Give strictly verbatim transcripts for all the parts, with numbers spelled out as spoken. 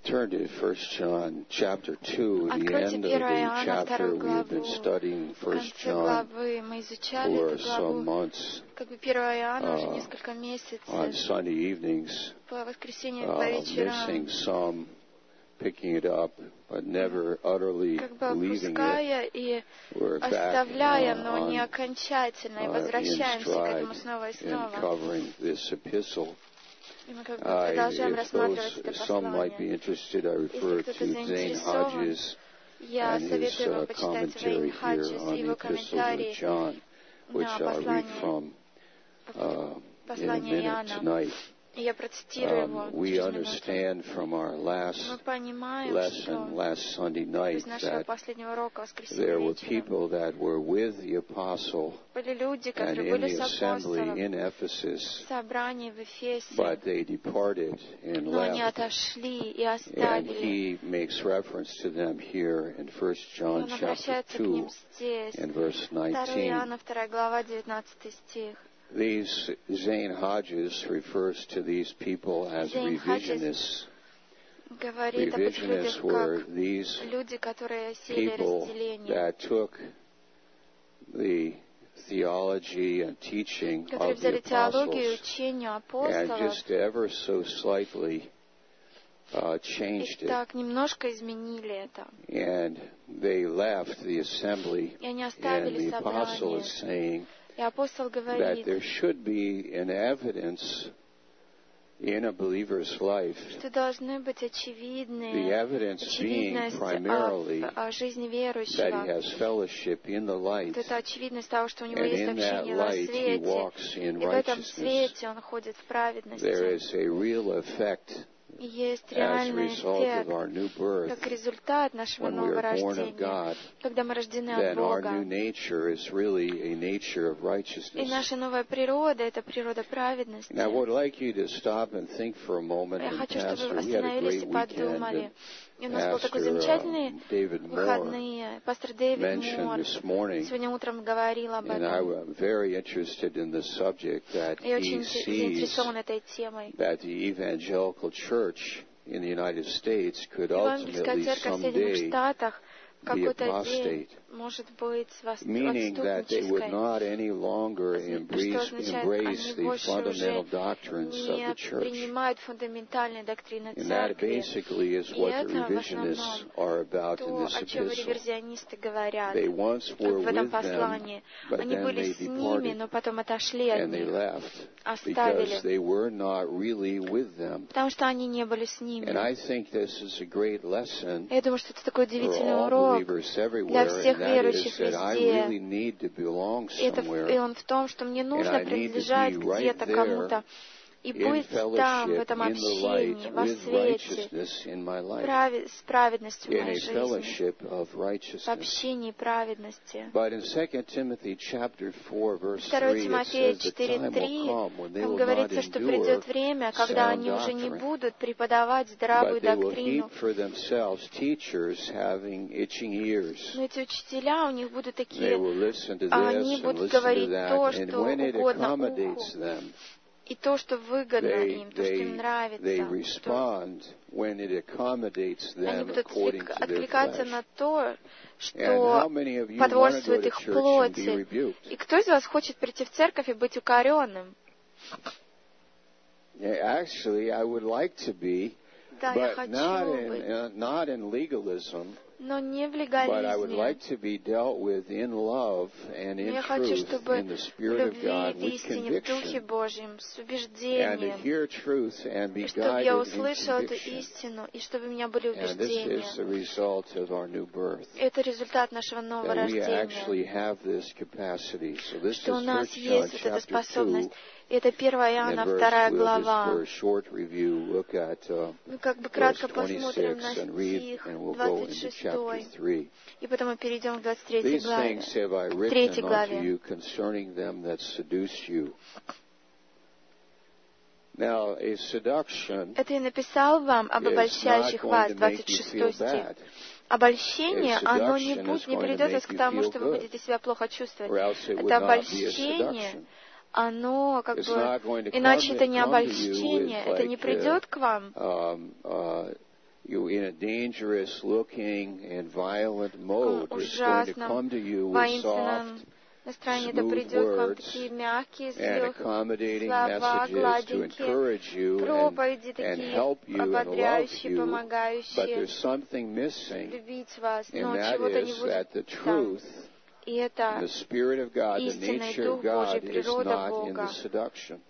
Turn to First John chapter two, the end of the chapter. We've been studying First John for some months uh, on Sunday evenings, uh, missing some, picking it up, but never utterly leaving it. We're back uh, on, uh, in stride in covering this epistle. Uh, if those, some might be interested, I refer to Zane Hodges and his uh, commentary here on the Epistle of John, which I'll read from uh, in a minute tonight. Um, we understand from our last lesson last Sunday night that there were people that were with the apostle and in the assembly in Ephesus, but they departed and left. And he makes reference to them here in First John chapter two and verse nineteen. These Zane Hodges refers to these people as revisionists. Revisionists were these people that took the theology and teaching of the apostles and just ever so slightly uh, changed it. And they left the assembly, and the apostle is saying that there should be an evidence in a believer's life, the evidence being primarily that he has fellowship in the light, and in that light he walks in righteousness. There is a real effect as a result of our new birth, when we are born of God, then our new nature is really a nature of righteousness. Now, I would like you to stop and think for a moment, and Pastor, we had a great weekend. Pastor uh, David Moore mentioned this morning, and I'm very interested in the subject, that he sees that the evangelical church in the United States could ultimately someday be apostate, meaning that they would not any longer embrace, embrace the fundamental doctrines of the church. And that basically is what the revisionists are about in this epistle. They once were with them, but then they departed and they left because they were not really with them. And I think this is a great lesson for all believers everywhere, and that is that I really need to belong somewhere, and I need to be right there in fellowship, in the light, with righteousness in my life, in a fellowship of righteousness. But in Second Timothy chapter four, verse three, it says the time will come when they will not endure sound doctrine, but they will heap for themselves teachers having itching ears. They will listen to this and listen to that, and when it accommodates them, И то, что выгодно им, то, что им нравится, they respond when it accommodates them according to their flesh. На то, что потворствует их плоти. И кто из вас хочет прийти в церковь и быть укоренным? Actually, I would like to be, but not in, uh, not in legalism. Но не в легализме. But I would like to be dealt with in love and in truth, in the Spirit of God, with conviction, and to hear truth and be guided in conviction. And this is the result of our new birth. That we actually have this capacity. So this is First John chapter two. Это первое Иоанна, вторая глава. Мы как бы кратко посмотрим на стих двадцать шестой, и потом мы перейдем к двадцать третьей главе. Третьей главе. Это я написал вам об обольщающих вас, двадцать шестой стих. Обольщение, оно не, будет, не приведет вас к тому, что вы будете себя плохо чувствовать. Это обольщение, оно как бы, иначе это не обольщение, это не придет к вам. You in a dangerous looking and violent mode is going to come to you with soft, smooth words and accommodating messages to encourage you and, and help you and love you, but there's something missing, and that is that the truth, the Spirit of God, the nature of God is not in the seduction.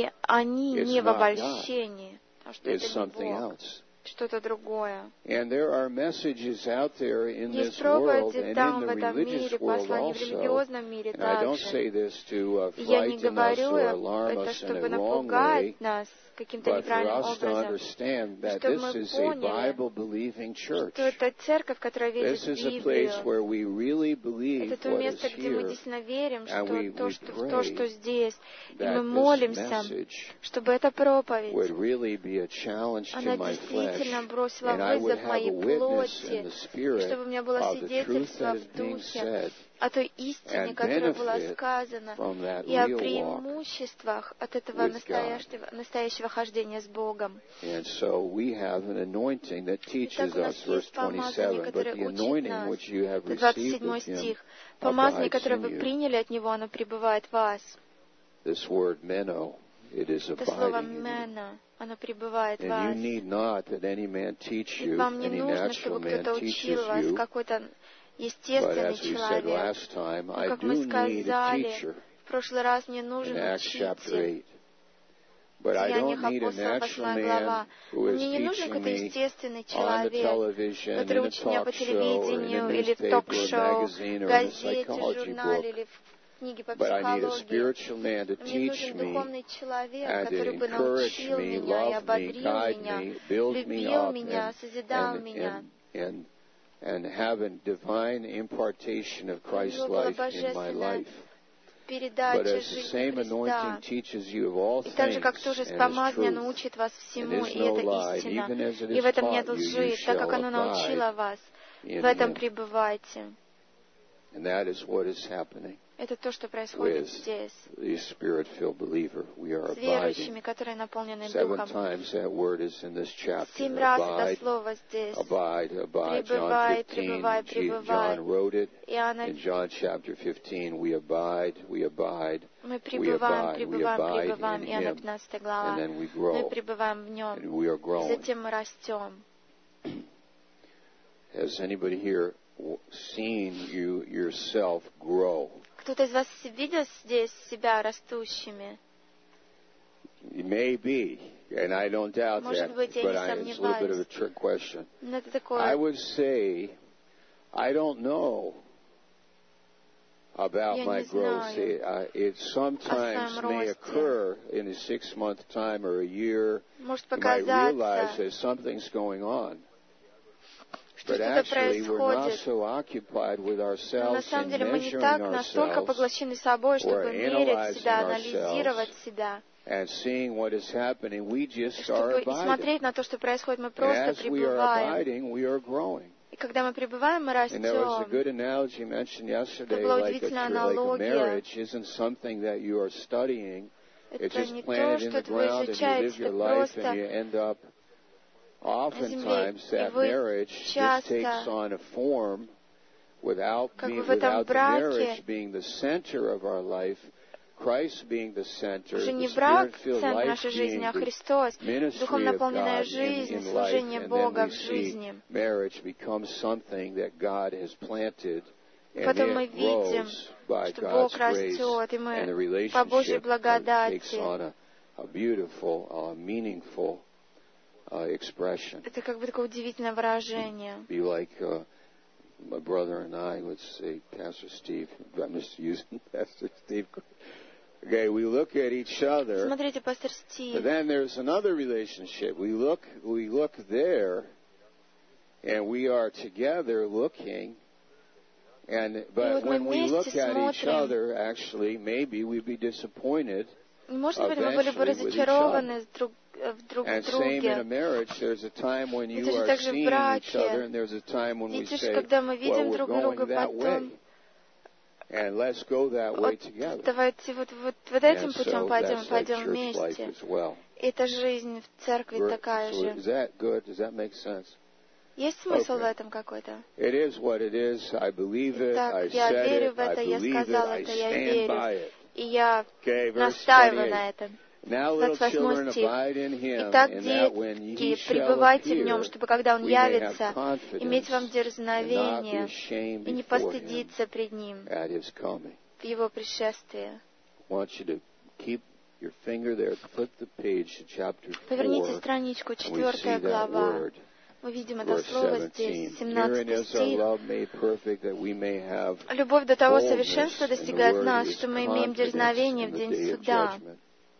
It's not God. It's something else. Что-то другое. And there are messages out there in this world and in the religious world also. And I don't say this to uh, frighten us or alarm us in a wrong way, but for us to understand that this is a Bible-believing church. This is a place where we really believe what is here, and we, we pray that this message would really be a challenge to my flesh, and I would have a witness in the Spirit of the truth that is being said, о той истине, которая была сказана, и о преимуществах от этого настоящего, настоящего хождения с Богом. And so we have an anointing that teaches us, verse twenty-seven, but the anointing which you have received of Him помазание, abides которое in вы you. приняли от Него, оно пребывает в вас. This word meno, it is Это слово abiding in you. «мена», оно пребывает в And вас. you need not that any man teach И you, вам не any нужно, natural чтобы man кто-то teaches учил вас, you. какой-то But естественный as we said человек. last time, Но, I как do мы need a сказали, teacher в прошлый раз мне in нужен Acts chapter учитель. eight. But I Деяниях don't need a апостолов, natural восьмая man глава. who Но is мне не нужен teaching какой-то me естественный on the человек, television, который in a учит меня по talk show, or in a телевидению, или в newspaper, or ток-шоу, magazine, в or in a газете, psychology журнале book. или в книге по But I need a психологии. spiritual man to Мне teach нужен me духовный человек, and to который бы encourage научил me, меня и love me, ободрил guide меня, me, build me любил up, меня, and, созидал and, меня. and, and, and have a divine impartation of У Christ's него была life in my божественная life. But передача as the жизни same Христа. anointing teaches you of all И так же, things как тоже and is помазание truth, научит вас and всему, is и no это lie, истина, even as it и is в этом нет taught you, you лжи, так как shall оно научило abide вас, in в этом Him. пребывайте. And that is what is happening Это то, что происходит with здесь, the Spirit-filled believer. We are с верующими, abiding. которые наполнены Seven Духом. times that word is in this chapter. Семь раз это Abide, слово здесь. abide, abide. John Пребывай, fifteen, пребывай, G- пребывай. John wrote it. Иоанна, In John chapter fifteen, we abide, we abide, мы we пребываем, abide, we пребываем, abide пребываем. in Иоанна Him, пятнадцатая and глава. then we Мы grow, пребываем в Нем, and we are и growing. затем мы растем. Has anybody here w- seen you yourself grow? Кто-то из вас видел здесь себя растущими? Maybe, and I don't doubt Может that, быть, я but не I, it's a little bit of a сомневаюсь. trick question. Но это I такое, would say, I don't know about Я my не growth. знаю It, uh, it sometimes о своем may росте. occur in a six-month time or a year. Может You might realize показаться, that something's going on. что But что-то actually, we're not происходит. so occupied with Но на ourselves самом in деле мы не measuring так настолько ourselves поглощены собой, чтобы or мерить себя, analyzing анализировать ourselves себя, and seeing what is happening. We just чтобы are и abiding. смотреть на то, что происходит. Мы And просто as we are пребываем. abiding, we are growing. И когда мы пребываем, мы And there was a растем. good analogy mentioned yesterday, была like a, удивительная tr- like a аналогия. marriage isn't something that you are studying. It's Это just не то, planted in что the вы ground and you live изучаете, your это life and просто you end up, на oftentimes земле. И that вы marriage just часто, takes on a form without, как be, бы в этом without the браке, marriage being the center of our life, Christ being the center, уже the не брак Spirit-filled центр life нашей жизни, being а the Христос, ministry духом of наполненная God in, жизнь, in life, служение and then Бога we в see жизни. marriage becomes something that God has planted, and Потом мы it видим, grows by что God's Бог grace, растет, и and the мы по Божьей relationship uh, takes благодати. on a, a beautiful, uh, meaningful uh, expression. Это как бы такое удивительное выражение. Be like uh, my brother and I, let's say, Pastor Steve. I'm just using Pastor Steve. Okay, we look at each other. Смотрите, пастор But Стив. then there's another relationship. We look, we look there, and we are together looking. And but вот мы when we look вместе at each смотрим. other, actually, maybe we'd be disappointed. Может быть, мы были бы eventually with each разочарованы с друг, в друг And same in a друге. marriage, there's a time when you Это же are также в seeing each браке. other, and there's a time when we Видишь, say, когда мы well, видим we're друг going друга, that потом, way, and let's go that way вот, together. давайте вот, вот, вот этим And путем so пойдем, that's like пойдем church life вместе. as well. Это жизнь в церкви Ver- такая so же. is that good? Does that make sense? Есть смысл в этом какой-то? It is what it is. I believe it. Так, I я said верю it. в это, I я believe сказал it. I это, я stand верю. by it. И я Okay, verse настаиваю на twenty-eight. этом. Now, little двадцать восьмой children, стих. abide in him, Итак, and that when he детки, shall пребывайте в нем, appear, чтобы, когда он we may have явится, confidence иметь вам and not be дерзновение ashamed и не before him постыдиться пред ним at his coming. в его пришествии. I want you to keep your finger there. Flip the page to chapter Поверните four, страничку, and we четвертая see that глава. word. Мы видим это Verse слово seventeen. здесь, Herein семнадцатый is our стих. love made perfect, that we may have Любовь до того boldness, совершенства and the достигает word нас, is что мы имеем confidence дерзновение in в the день day of суда. judgment.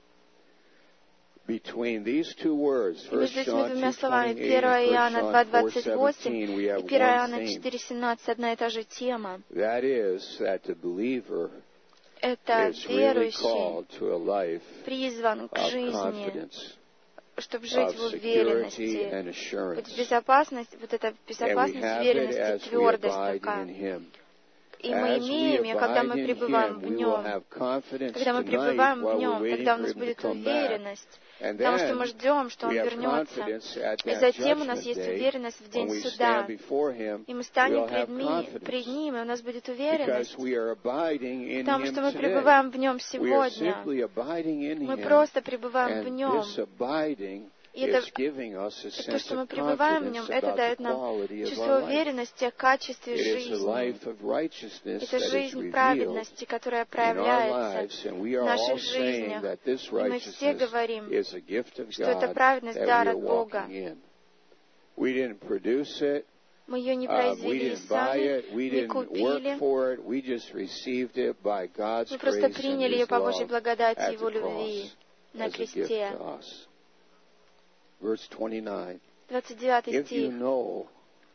Between these two words, И между First этими John двумя two словами, twenty-eight первое and Иоанна First два John four двадцать восемь seventeen, we и have первое one Иоанна theme. четыре семнадцать, одна и та же тема. That is, that the believer Это is really верующий called to a life призван к of жизни, confidence, чтобы жить of в security уверенности, and быть assurance. в безопасности, вот эта And we безопасность, have it уверенность as и we твердость abide такая. in Him. И мы As we имеем ее, когда мы abide in пребываем Him, в we will нем. have confidence Когда мы tonight пребываем в while we're нем, waiting тогда у for нас Him to будет come back. уверенность, And потому что мы then ждем, что Он we have вернется. confidence at И that затем у нас judgment есть day, уверенность в when день we суда. stand before Him, И мы we'll станем пред, have ми, пред confidence. Ним, и у нас будет Because уверенность, we are abiding in потому Him что мы today. пребываем в Нем We are сегодня. simply abiding in Мы Him, просто пребываем в and Нем. this abiding И это, is giving us a то, sense что мы of пребываем в Нем, confidence это about the дает нам quality of чувство our life. уверенности о качестве It is a жизни. life of righteousness Это that is жизнь revealed праведности, которая in our проявляется lives, and we в are all наших saying жизнях. that this И мы все righteousness говорим, is a gift of что это God праведность, that дар we are от Бога. walking in. We didn't produce it. Мы ее не Uh, we произвели didn't buy сами, it. We не didn't купили. work for it. We just received it by God's Мы просто grace and приняли ее His по Божьей love благодати at Его the любви cross на as a gift кресте. to us. Verse twenty-nine. двадцать девятый If you стих. know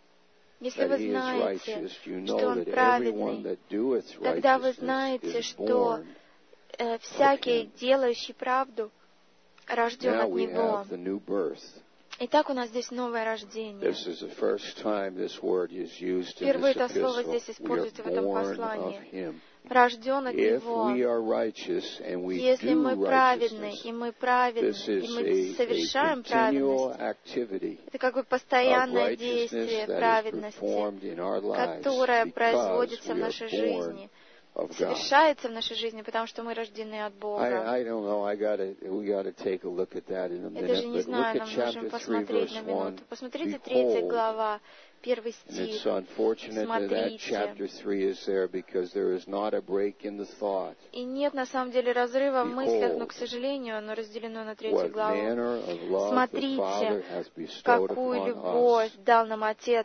Если that вы He is знаете, righteous, you что know Он that everyone праведный, that doeth тогда вы righteousness знаете, is что born э, of всякий, Him. делающий правду, рожден Now от we Него. have the new birth. Итак, у нас здесь новое рождение. This is the first time this word is used in Впервые this это слово здесь epistle. We are используется в этом born of послании. Him. Рожден от If Него. we are righteous and we Если do мы праведны, righteousness, и мы праведны, this и is мы a, a совершаем continual праведность, activity это как бы of постоянное righteousness действие that is праведности, performed in our lives которое because производится в we are нашей born жизни, of God. совершается в нашей жизни, потому что мы рождены от Бога. I, I don't know. I gotta, we got to take a look at that in a Я даже minute. не But look знаю, at нам chapter можем three, посмотреть verse на one. минуту. Посмотрите третья Behold, глава, первый and стих. it's unfortunate that that Смотрите. chapter three is there because there is not a break in the thought. И нет на самом деле разрыва в мыслях, но, Behold, к сожалению, оно разделено на третью what главу. manner of love the Смотрите, Father has bestowed какую upon любовь us. дал нам Отец.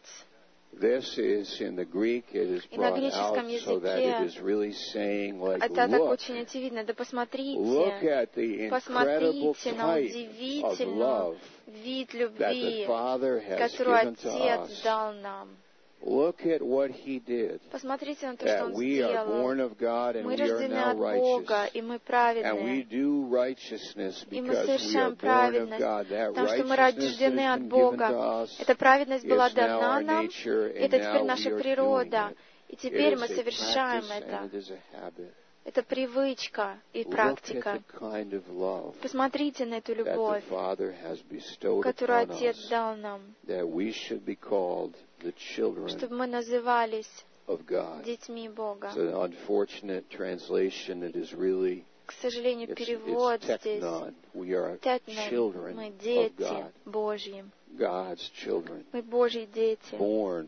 This is in the Greek. It is И на brought out греческом so that it языке is really saying, like, это так look, очень очевидно. Да look посмотрите, at the incredible посмотрите на type of удивительный love вид that the любви, Father has которую given to Отец us. дал нам. Look at what He did. Посмотрите на то, что That Он we are сделал. born of God and Мы we are рождены now от Бога, righteous. и мы And we праведные. do righteousness И мы because we are совершаем born of праведность, God. That потому что мы righteousness that рождены has от been given Бога. to us Эта праведность была is now дана our нам, nature, and это теперь now наша we are doing природа. it. И It теперь is мы a совершаем practice and это. it is a habit. Это привычка и Look at практика. the kind of love Посмотрите на эту that the любовь, Father has bestowed которую upon Отец us, дал нам, that we should be called the children чтобы мы назывались of God. детьми Бога. It's an unfortunate translation. It is really, К сожалению, it's, перевод it's здесь teknon. We are «Тетнон». children Мы of дети God, Божьи. God's children, Мы Божьи дети, born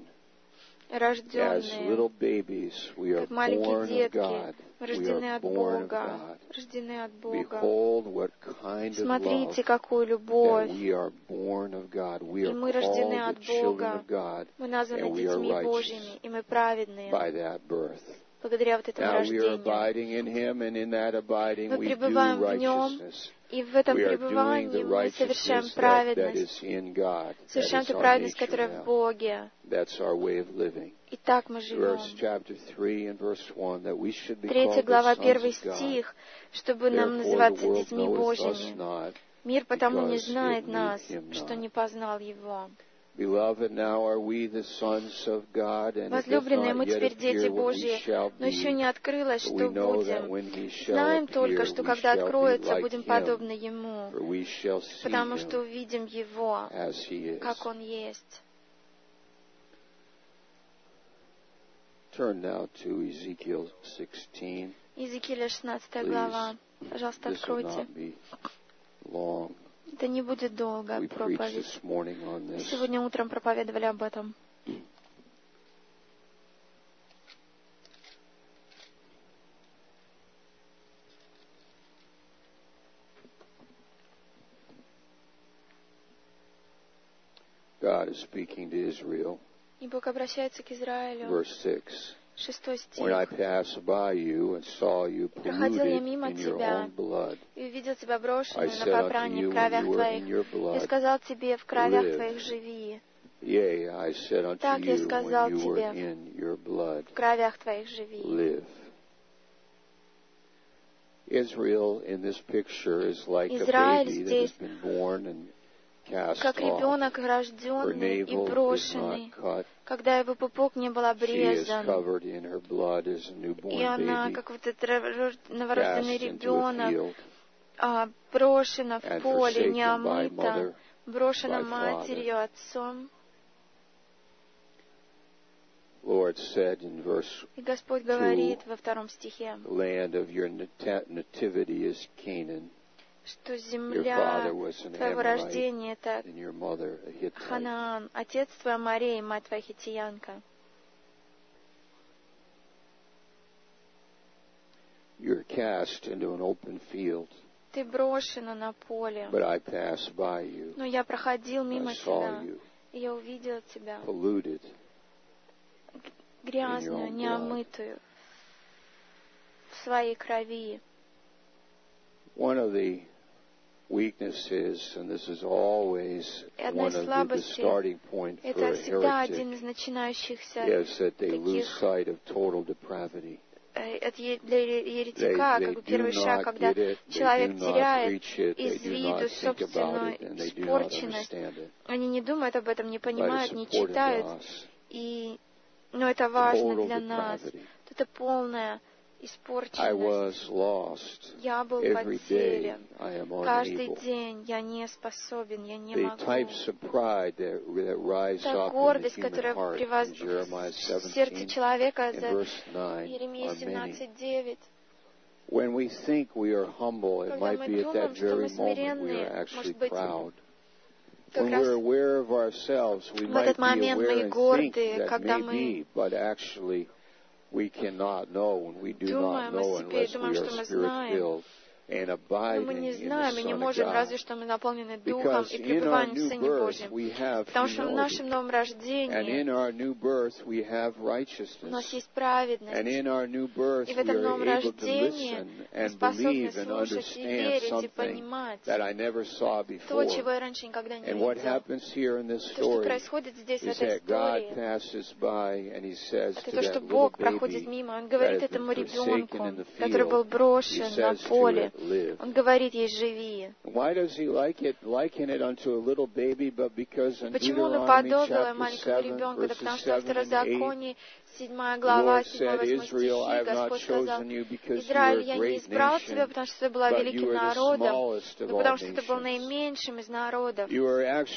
as рожденные, little babies. We are как маленькие born of детки. God. Мы We рождены are от born of Бога. God. Рождены от Бога. Behold, what kind of love Смотрите, какую that любовь. we are born of God. We И are мы called рождены the от children Бога. of God, Мы названы and we are детьми righteous Божьими, и мы праведные by that birth. благодаря вот этому Now we are рождению. abiding in Him, and in that abiding Мы we do пребываем в Нем, righteousness. и в этом We are doing пребывании the мы совершаем righteousness that, that праведность. is in God. That Совершаем is ту our праведность, nature которая в now. Боге. That's our way of living. И так мы живем. Verse chapter three and verse one, that we should be Третья called the глава, sons первый of God. стих, чтобы нам Therefore the называться world детьми knoweth us Божьими. not, Мир потому не because it знает knew нас, him что not. не познал Его. Beloved, now are we the sons of God, and it doth Возлюбленные, мы not yet теперь дети appear what we Божьи, shall но еще не be. открылось, But we что know that будем. when he shall Знаем appear, только, что we когда shall be откроется, like будем him, подобны Ему, for we shall see потому что him увидим Его, as he is. как Он есть. Turn now to Ezekiel sixteen. Иезекииля шестнадцатая глава. Пожалуйста, откройте. Это не будет долго, проповедь. Сегодня утром проповедовали об этом. God is speaking to Israel. И Бог обращается к Израилю. Verse six. Шестой стих. When I passed by you and saw you polluted in your own blood, и увидел тебя брошенную на попрание в кровях твоих, и сказал тебе, в кровях твоих живи. Yea, I said unto так я you, сказал when you were тебе, in your blood, в кровях твоих живи. Live. Israel in this picture is like Израиль a baby здесь that has been born and cast как ребенок, рожденный и брошенный, когда его пупок не был обрезан, и она, как вот этот новорожденный ребенок, брошена в поле, не омыта, брошена матерью, отцом. Lord said in verse И Господь говорит во втором стихе, the land of your nativity is Canaan. Что земля твоего рождения — это Ханаан, отец твой Аморей, мать твоя хиттиянка. You're cast into an open field. Ты брошена на поле. But I passed by you. Но я проходил мимо тебя, и я увидел тебя, polluted, грязную, неомытую, в своей крови. One of the weaknesses, and this is always one of the, the starting point for a heretic, is that they lose sight of total depravity. Это для еретика, как бы первый шаг, когда человек теряет из виду собственную испорченность. Они не думают об этом, не понимают, не читают. И, но это важно для нас. Это полная испорченность. Я был потерян. Каждый день я не способен, я не могу. Та гордость, которая превозносит в сердце человека, за Иеремия семнадцать девять. When we think we are humble, it might be at that very moment we are actually proud. When we're aware of ourselves, we might be aware and think that maybe, but actually we cannot know, and we do not know unless we are Spirit-filled and abiding in the Son of God. Because in our new birth we have humility, and in our new birth we have righteousness, and in our new birth we are able to listen and believe and understand something that I never saw before. And what happens here in this story is that God passes by and He says to that little baby that has been forsaken in the field, He says to it, live. Он говорит ей, живи. Why does he like it, liken it unto a little baby, but because in Почему он уподобил маленького ребенка? Да потому что в Второзаконии, седьмая глава, седьмой восьмой стихи, Господь сказал, Израиль, я не избрал тебя, потому что ты была великим народом, но потому что ты был наименьшим из народов. Ты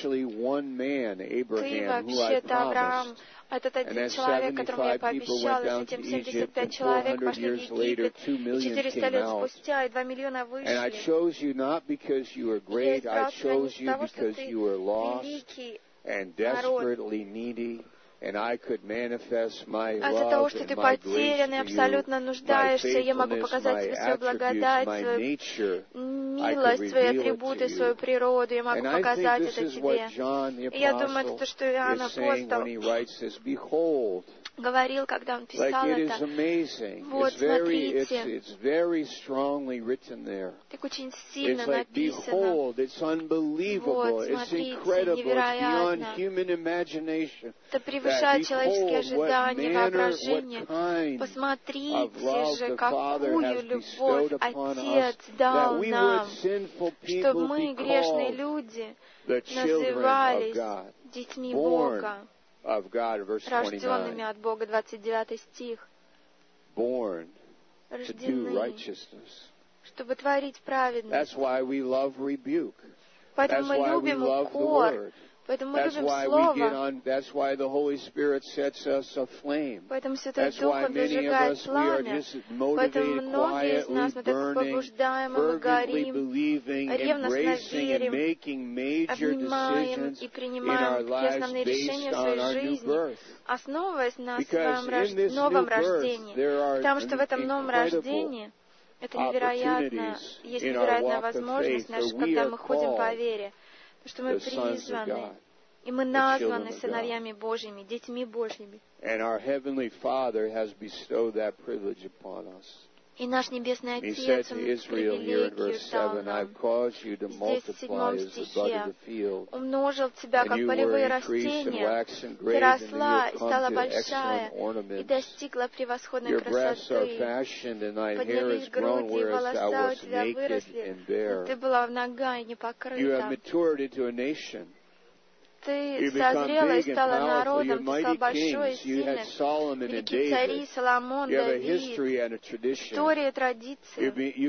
вообще-то, Авраам, этот один человек, которому я пообещал, и затем семьдесят пять человек пошли в Египет, и четыреста лет спустя, и два миллиона вышли. Я избрал тебя не из-за того, что ты великий народ, а из-за того, что ты потерян и абсолютно нуждаешься, я могу показать тебе свою благодать, свою милость, свои атрибуты, свою природу, я могу показать это тебе. И я думаю, это то, что Иоанн Апостол говорил, когда он писал это. Вот, смотрите, так очень сильно написано. Вот, смотрите, невероятно. Это превышает человеческие ожидания, воображение. Посмотрите же, какую любовь Отец дал нам, чтобы мы, грешные люди, назывались детьми Бога, рожденными от Бога, двадцать девятый стих, рождены, чтобы творить праведность. Поэтому мы любим укор, Поэтому мы That's любим why we Слово. get on. That's why the Holy Spirit sets us aflame. Поэтому Святой That's Дух, why Он many of зажигает us we are пламя. just Поэтому motivated, многие из нас, quietly мы так burning, побуждаем, и мы fervently горим, believing, ревностно embracing, and верим, making major обнимаем decisions и in our принимаем такие lives основные решения в based on своей our new жизни, birth. основываясь на Because своем рож... in this новом new birth, рождении. there are Потому что в этом новом incredible рождении это невероятно, есть невероятная возможность, наша, когда мы ходим по вере, потому что мы призваны, и мы названы сыновьями Божьими, детьми Божьими. And our Heavenly Father has bestowed that privilege upon us. И наш Небесный And He Отец, said to Он Israel here in привилегию verse дал seven, нам. I've caused you to Здесь, в multiply седьмом as the bud of стихе, the field. умножил тебя, And как you were полевые increased and растения, waxed and ты great, and you росла have и come стала to большая, excellent и ornaments. достигла превосходной Your breasts are красоты. fashioned, and thine hair Поднялись is grown, груди, и whereas thou волоса у wast тебя naked выросли, and bare. ты была нага и не You have покрыта. matured into a nation. Ты созрела и стала народом, ты стала большой и сильной. Великие цари, Соломон, Давид, история и традиции.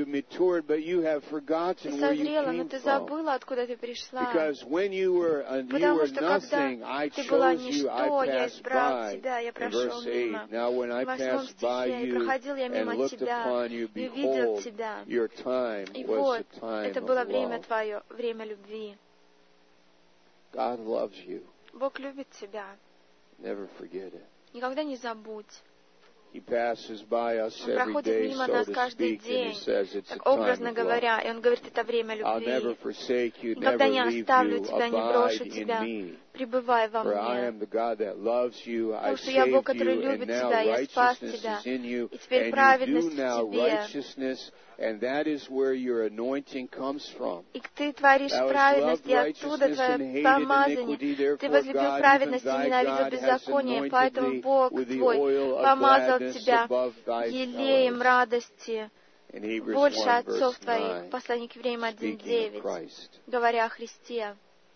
Ты созрела, но ты забыла, откуда ты пришла. Потому что когда ты была ничто, я избрал тебя, я прошел мимо. В восьмом стихе, и проходил я мимо тебя, и увидел тебя. И вот, это было время твое, время любви. God loves you. Бог любит тебя. Never forget it. Никогда не забудь. He passes by us Он every проходит day, мимо so нас to каждый speak, and день, he says it's a так time образно of love. говоря, и Он говорит, это время I'll never любви. forsake you, Никогда never не leave оставлю you, тебя, не брошу abide тебя. in me. Пребывай во For I мне. am the God that loves you, I Потому что я Бог, saved который you, and любит now тебя, я спас righteousness тебя, is in you, и теперь and you праведность do в now тебе. righteousness, and that is where your anointing comes from. И ты творишь праведность, и оттуда твое помазание. Ты возлюбил праведность и ненавидел беззаконие, поэтому Бог твой помазал тебя елеем радости больше отцов твоих. Послание к евреям один девять, говоря о Христе.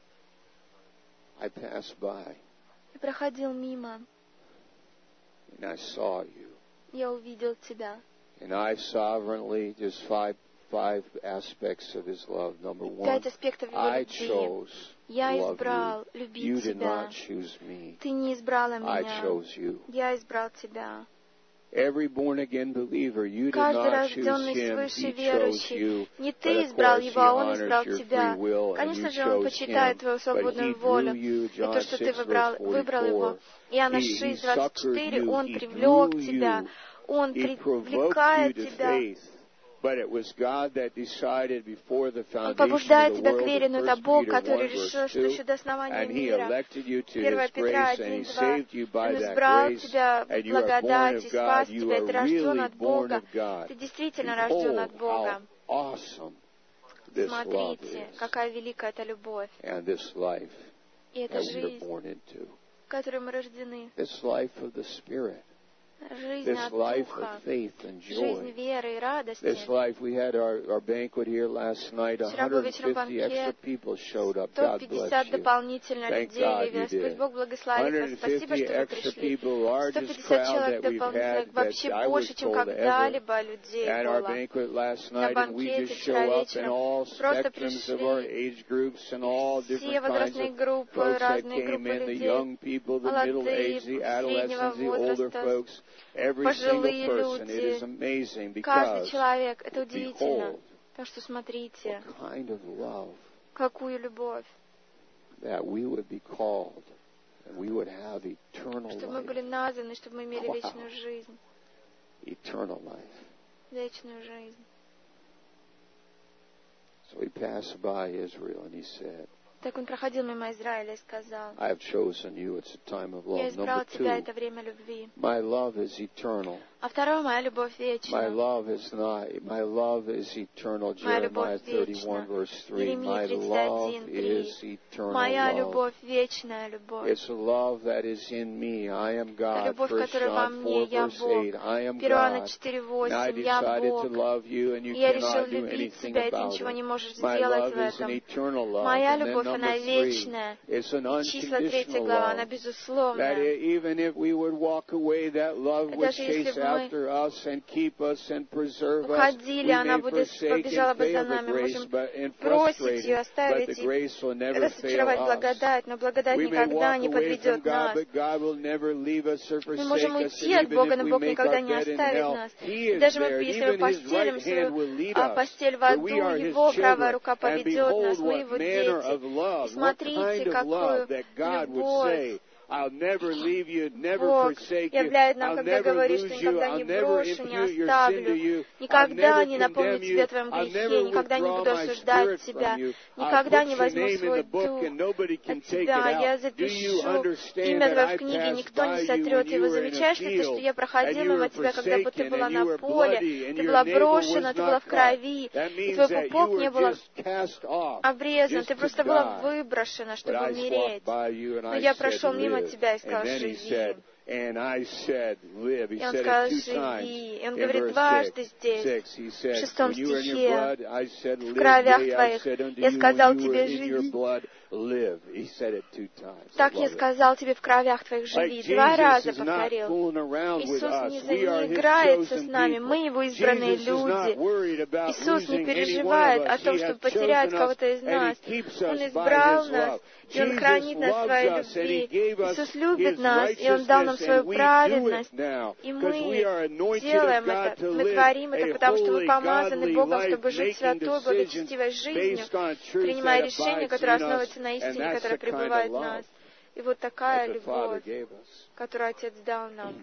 I passed by. И проходил мимо. And I saw you. Я увидел тебя. And I sovereignly, just five, five aspects of His love. Number one, Пять аспектов Его I любви. chose Я love избрал you. любить You did тебя. not choose me. Ты не избрала I меня. chose you. Я избрал тебя. Every born-again believer, you did Каждый not choose рожденный him, свыше he chose верующий, you. не But ты of избрал course, его, he а он honors избрал your тебя. free will, and Конечно you же, он chose почитает him. твою But he свободную drew волю. you, И John то, что ты six, выбрал, verse выбрал его. forty-four. Иоанна He, he шесть, двадцать четыре, succored он you, he привлек drew тебя, you, он he provoked you привлекает to тебя. faith. But it was God that decided before the Он foundation побуждает of the тебя к world вере, in но это First Бог, Peter который one, решил, verse что two, еще до основания and He мира. elected you to первое His Петра grace, один and He два. saved you by Он that избрал grace, тебя в and you are born благодать и of спас God. You тебя, и are ты рожден really от born Бога. of God. Ты действительно рожден от Behold, Бога. how awesome this love Смотрите, is, какая великая эта любовь. and this life И эта that we are жизнь, born into. в которой мы рождены. This life of the Spirit. Жизнь This от life Духа. of faith and Жизнь joy. веры и радости. This life, we had our, our banquet here last night. Вчера был one hundred вечером fifty extra банкет. people showed up. сто God bless пятьдесят you. дополнительно Thank людей God you явилось. did. Пусть Бог благословит вас. Спасибо, one hundred что вы fifty пришли. people, сто largest пятьдесят crowd человек that we've дополнительно. had Вообще that I was больше, чем told ever когда-либо людей at our было. banquet last На night, and we банкете just вчера show up in вечером all просто spectrums of our пришли age groups and all все different kinds возрастные of группы, folks that разные came группы in, the людей, young people, the middle age, the среднего adolescents, the older возраста, folks, every пожилые single person. It is люди, amazing каждый because человек. Это удивительно. behold, Потому что смотрите, what kind of love какую любовь. that we would be called and we would have eternal Чтобы мы life. были названы, чтобы мы имели Wow. вечную жизнь. Eternal life. Вечную жизнь. So he passed by Israel and he said, Так он проходил мимо Израиля и сказал: I have chosen you. It's a time of Я love. избрал Number тебя, two, это время любви. my love is eternal. А второе, моя любовь My вечна. love is not. My love is eternal. Моя Jeremiah любовь thirty-one, вечна. verse three. Еремия My тридцать love один три. is eternal Моя love. любовь, вечная любовь. It's a love that is in me. I am God. Любовь, First которая во John мне, four, я verse Бог. eight. I am первое Иоанна God. четыре And I восемь, я decided Бог. to love you, and you И я решил cannot do любить anything тебя, и ты about ничего не it. можешь My сделать love в is an этом. eternal love. Моя And then любовь, number она three, вечная. it's an Числа третья unconditional глава, love. она That безусловная. even if we would walk away, that love would Даже chase если бы мы мы уходили, она будет, побежала бы за нами. Можем бросить ее, оставить и разочаровать благодать, но благодать никогда не подведет нас. Мы можем уйти от Бога, но Бог никогда не оставит нас. И даже мы, если мы постелим свою а, постель в аду, Его правая рука поведет нас, мы Его дети. И смотрите, какую любовь Бог являет нам, когда говорит, что никогда не брошу, не оставлю, никогда не напомню тебе о твоем грехе, никогда не буду осуждать тебя, никогда не возьму свой дух от тебя, я запишу имя твое в книге, никто не сотрет его. Замечаешь ли ты, что я проходил мимо тебя, когда бы ты была на поле, ты была брошена, ты была в крови, и твой пупок не был обрезан, ты просто была выброшена, чтобы умереть. Но я прошел мимо тебя и сказал, живи. And I said, live. He И он said сказал, it two times. живи. И он In говорит verse дважды six, здесь, he в said, шестом when you were in your стихе, blood, I said, в live. кровях Yea, I твоих, said unto я you, сказал when you were тебе, in your живи. blood, live. He said it two times. Так я сказал тебе, в кровях твоих живи. Два раза повторил. Иисус не, не играется с нами, мы Его избранные люди. Иисус не переживает о том, чтобы потерять кого-то из нас. Он избрал нас, и Он хранит нас в своей любви. Иисус любит нас, и Он дал нам свою праведность. И мы делаем это, мы творим это, потому что мы помазаны Богом, чтобы жить святой, благочестивой жизнью, принимая решения, которые основываются на истине, которая пребывает в нас. И вот такая любовь, которую Отец дал нам.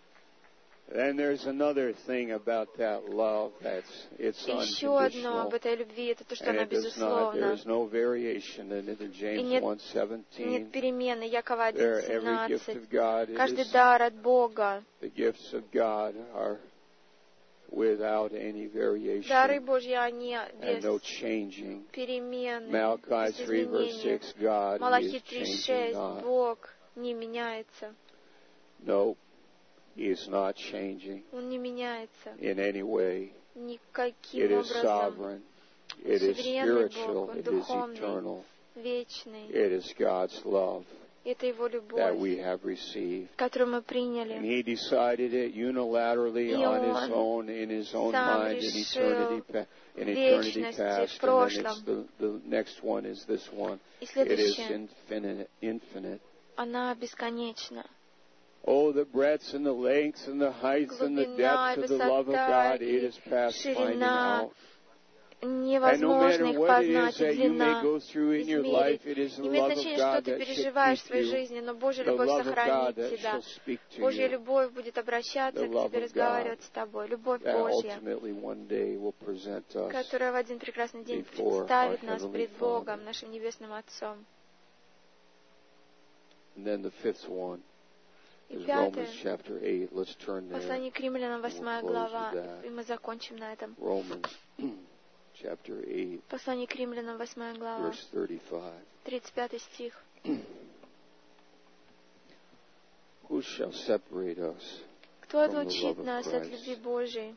And there's another thing about that love that's it's Еще одно об этой любви, это то, что она безусловна. No variation in it in James И нет, one seventeen. Нет перемены. Якова один семнадцать. Каждый дар от Бога. The gifts of God are without any variation. Дары Божьи, они без no changing. перемены, Malachi без three verse six, God Малахи is три changing шесть, not. Бог не меняется. No, He is not changing. Он не меняется. In any way. Никаким it образом. Is sovereign. It is spiritual. Бог, it is eternal. Вечный. It is God's love. Это Его любовь, that we have received. Которую мы приняли. And He decided it unilaterally И on Он His own, in His own сам mind, in eternity, pa- in eternity past. В and then it's the, the next one is this one. It is infinite. infinite. Она бесконечна. Oh, the breadths and the lengths and the heights and the depths of the love of God, it is past finding out. Невозможно их познать, и длина, измерить. Не имеет значения, что ты переживаешь в своей жизни, но Божья любовь сохранит тебя. Божья любовь будет обращаться к тебе, разговаривать с тобой. Любовь Божья, которая в один прекрасный день представит нас пред Богом, нашим Небесным Отцом. И пятое, послание к Римлянам, восьмая глава, и мы закончим на этом. Послание к Римлянам, восьмая глава, тридцать пятый стих. Кто отлучит нас от любви Божией?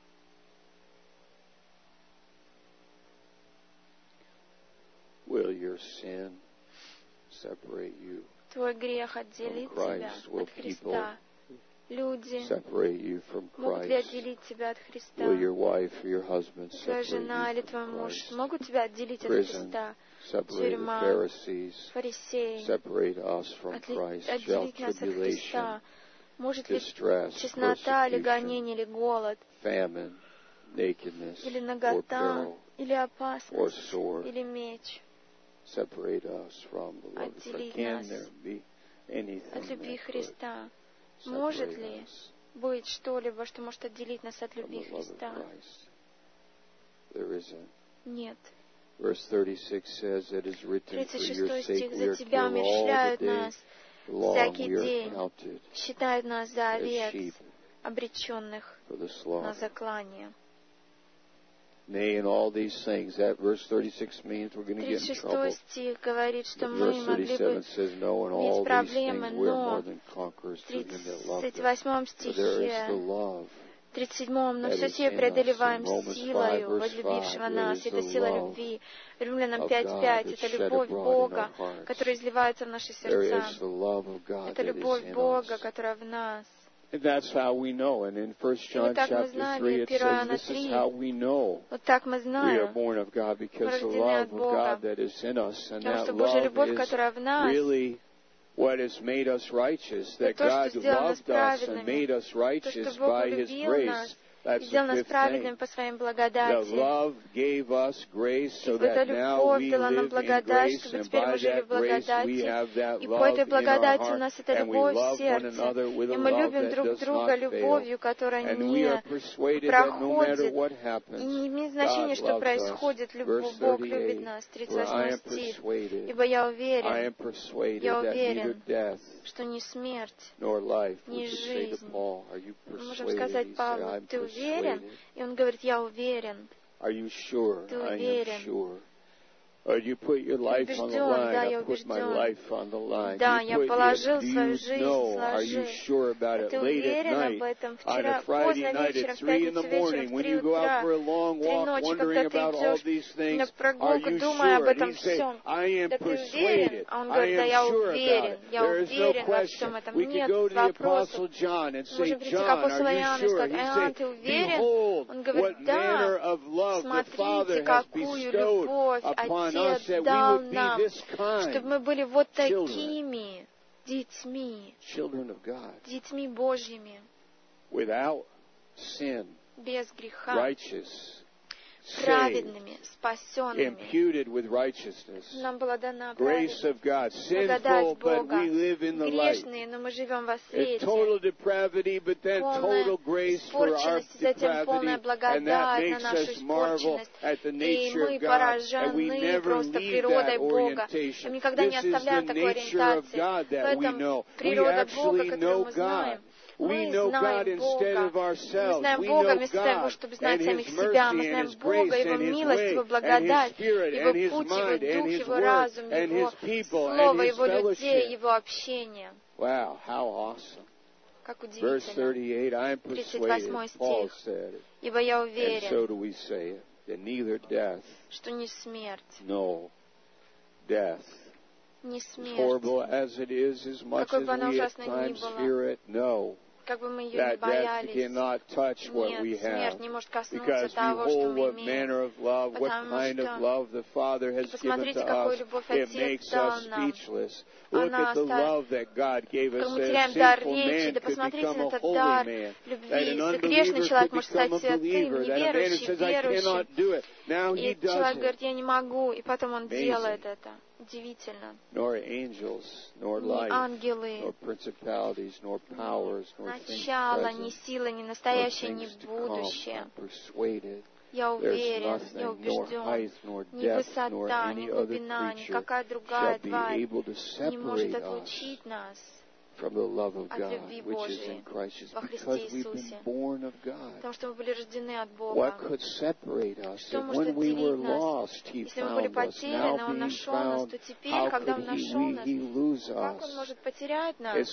Will your sin separate you? Твой грех отделит тебя от Христа. Люди могут ли отделить тебя от Христа? Твоя жена или твой муж смогут тебя отделить от Христа? Тюрьма, фарисеи отделить нас от Христа? Может ли теснота, или гонение, или голод, или нагота, или опасность, или меч отделить нас от любви Христа? Может ли быть что-либо, что может отделить нас от любви Христа? Нет. тридцать шестой стих. «За тебя умерщвляют нас всякий день, считают нас за овец, обреченных на заклание». Nay, in all these things, that verse thirty-six means we're going to get in trouble. тридцать шестой стих говорит, что мы могли бы иметь проблемы, но в тридцать восьмом стихе, тридцать седьмом, но все сие преодолеваем силою возлюбившего нас. Это сила любви. Римлянам пять пять. Это любовь Бога, которая изливается в наши сердца. Это любовь Бога, которая в нас. And that's how we know. And in First John chapter three, it says, this is how we know we are born of God, because the love of God that is in us, and that love is really what has made us righteous, that God loved us and made us righteous by His grace. That's the fifth thing. The love gave us grace so that now we live in grace, and by that grace we have that love in our heart, and we love one another with a love that does not fail. And we are persuaded that no matter what happens, God loves us. Verse thirty-eight, for I am persuaded, I am persuaded that neither death nor life, which is say to Paul, are you persuaded? He said, I'm persuaded. И он говорит, я уверен. Are you sure? I am sure. Or you put your life on the line. I put my life on the line. Да, я положил свою жизнь, сложил. Are you sure about it? Late at night, on a Friday night at three in the morning, when you go out for a long walk, wondering about all these things, are you sure? He said, I am persuaded. I am sure about it. There is no question. We could go to the Apostle John and say, John, are you sure? He said, behold, what manner of love the Father has bestowed upon Отец дал нам, чтобы мы были вот такими детьми, детьми Божьими, без греха, праведными, спасенными. Нам была дана праведность, благодать Бога, грешные, но мы живем во свете. Полная испорченность, затем полная благодать на нашу испорченность. И мы поражены просто природой Бога. Мы никогда не оставляем такой ориентации. Поэтому природа Бога, которую мы знаем, мы знаем Бога. Мы знаем Бога вместо того, чтобы знать самих себя. Мы знаем Бога, Его милость, Его благодать, Его путь, Его дух, Его разум, Его слово, Его людей, Его общение. Wow, how awesome. Как удивительно. тридцать восьмой стих. Ибо я уверен, so do we say it, that neither death, что ни смерть, no death, ни смерть, horrible as it is, as much as we at times fear it, no. Как бы мы ее не боялись, нет, смерть не может коснуться того, что мы имеем, потому что посмотрите, какую любовь Отец дал нам. Она оставит, как мы теряем дар речи, да посмотрите на этот дар любви. Если грешный человек может стать святым, неверующий, верующим, и человек говорит, я не могу, и потом он делает это. Удивительно. Ни ангелы, ни начало, ни сила, ни настоящее, ни будущее. Я уверен, я убежден, ни высота, ни глубина, никакая другая тварь не может отлучить нас от любви Божией во Христе Иисусе, потому что мы были рождены от Бога. Что может отделить нас? Если мы были потеряны, Он нашел нас, то теперь, когда Он нашел нас, как Он может потерять нас?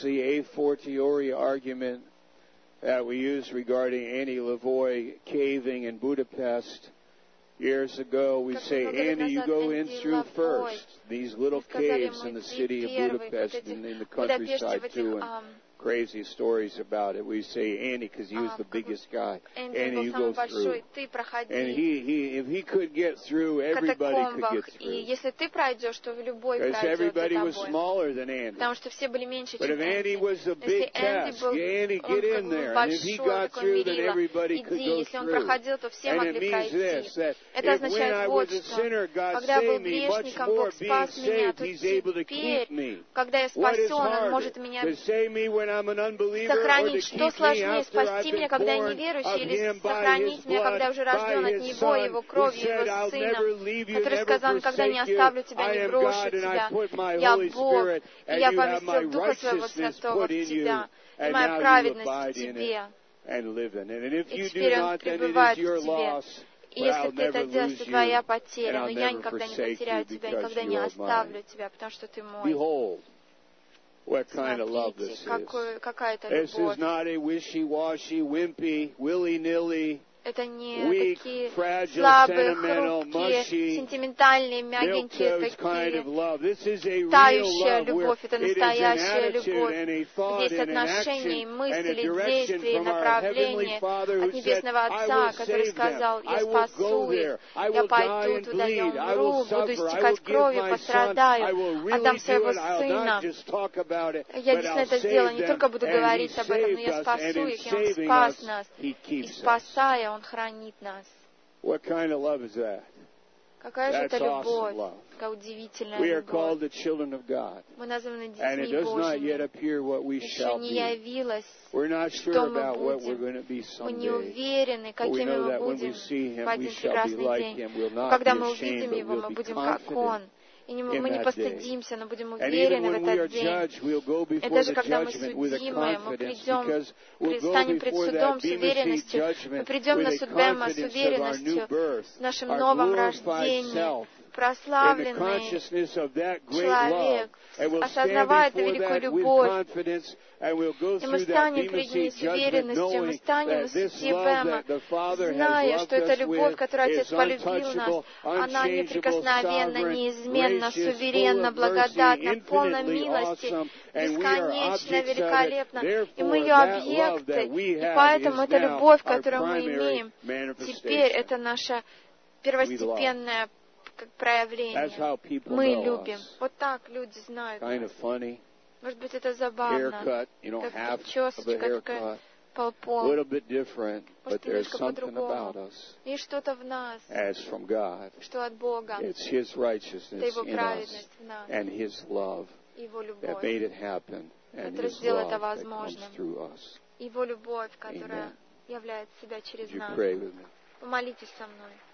That we used regarding Annie Lavoie caving in Budapest years ago. We say, Annie, you go in through first. These little caves in the city of Budapest and in the countryside too, and crazy stories about it. We say, Annie, because he was the biggest guy. Annie, you go through. And he, he, if he could get through, everybody could get through. Because everybody was smaller than Andy. But if Andy was a big task, Andy, get in there. And if he got through, then everybody could go through. And it means this, that if when I was a sinner, God saved me, much more being saved, He's able to keep me. What is harder, to save me when I'm an unbeliever, сохранить, что сложнее, спасти меня, когда я неверующий, или сохранить меня, когда я уже рожден от Него, Его кровью, Его Сыном, который сказал, никогда не оставлю тебя, не брошу тебя. Я Бог, и я поместил Духа Своего Святого в тебя, и моя праведность в тебе. И теперь Он пребывает в тебе. И если ты это делаешь, то твоя потеря, но я никогда не потеряю тебя, никогда не оставлю тебя, потому что ты мой. What kind of love this is. Какой, какая это this любовь. is not a wishy-washy, wimpy, willy-nilly Это не такие слабые, хрупкие, сентиментальные, мягенькие, такие тающая любовь. Это настоящая любовь. Здесь отношения, мысли, действия, направления от Небесного Отца, который сказал: я спасу их, я пойду туда, я умру, буду истекать кровью, пострадаю, отдам своего Сына. Я действительно это сделаю, не только буду говорить об этом, но я спасу их, и Он спас нас. И спасая, Он хранит нас. What kind of love is that? Какая же это любовь, какая удивительная любовь. Мы названы детьми Божьими. Еще не явилось, что мы будем. Мы не уверены, какими мы будем в один прекрасный день. Но когда мы увидим Его, мы будем как Он. И не, мы не постыдимся, но будем уверены в этот день. И даже когда мы судимы, мы придем, предстанем пред судом с уверенностью, мы придем на суд Бема с уверенностью в нашем новом рождении, прославленный человек, осознавая эту великую любовь. И мы станем пред Ней с уверенностью, мы станем на суде Бема, зная, что эта любовь, которую Отец полюбил нас, она неприкосновенна, неизменна, суверенна, благодатна, полна милости, бесконечно, великолепна. И мы ее объекты, и поэтому эта любовь, которую мы имеем, теперь это наша первостепенная проявление. Мы любим. Вот так люди знают нас. Может быть, это забавно. Как причесочка, такая полпол. Может, немножко по-другому. И что-то в нас, что от Бога. Это Его праведность в нас. Его любовь, который сделал это возможным. Его любовь, которая являет себя через нас. Помолитесь со мной.